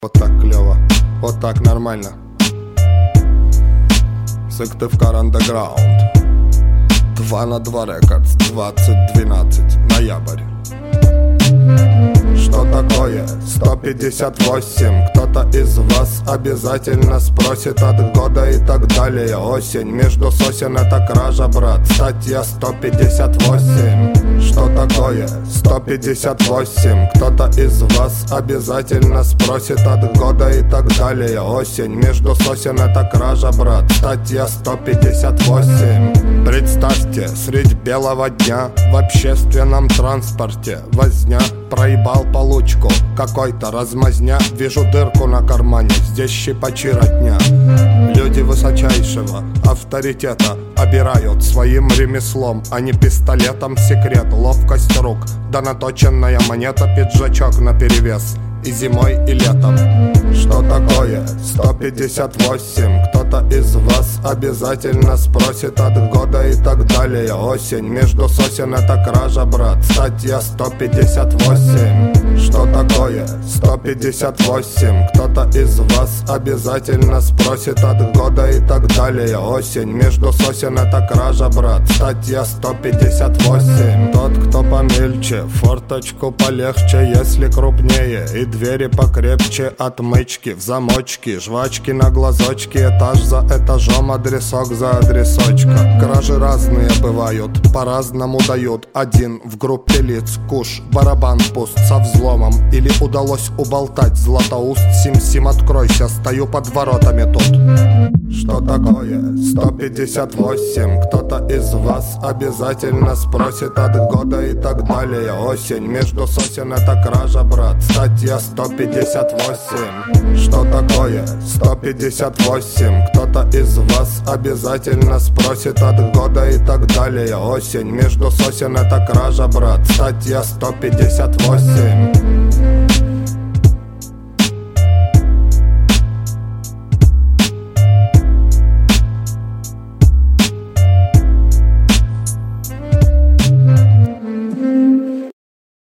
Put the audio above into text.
Вот так клево, вот так нормально. Сыктывкар Underground. 2 на 2 Records, 2012, ноябрь. Что такое 158? Кто-то из вас обязательно спросит от года и так далее. Осень, между сосен это кража, брат. Статья 158. Что такое 158? Кто-то из вас обязательно спросит от года и так далее. Осень, между сосен это кража, брат. Статья 158. Представьте, средь белого дня в общественном транспорте возня. Проебал получку, какой-то размазня. Вижу дырку на кармане, здесь щипачи родня. Люди высочайшего авторитета обирают своим ремеслом, а не пистолетом секрет. Ловкость рук, да наточенная монета, пиджачок наперевес. И зимой, и летом. Что такое 158? Кто-то из вас обязательно спросит от года и так далее. Осень, между сосен это кража, брат. Статья 158. Что такое 158? Кто-то из вас обязательно спросит от года и так далее. Осень, между сосен это кража, брат. Статья 158. Тот, кто помельче, форточку полегче, если крупнее. И двери покрепче, отмычки в замочки, жвачки на глазочки, этаж за этажом, адресок за адресочком. Кражи разные бывают, по-разному дают. Один в группе лиц куш, барабан пуст со взломом. Или удалось уболтать Златоуст, сим-сим откройся, стою под воротами тут. Что такое 158? Кто-то из вас обязательно спросит от года и так далее. Осень, между сосен это кража, брат. Статья 158. Что такое 158? Кто-то из вас обязательно спросит от года и так далее. Осень, между сосен это кража, брат. Статья 158.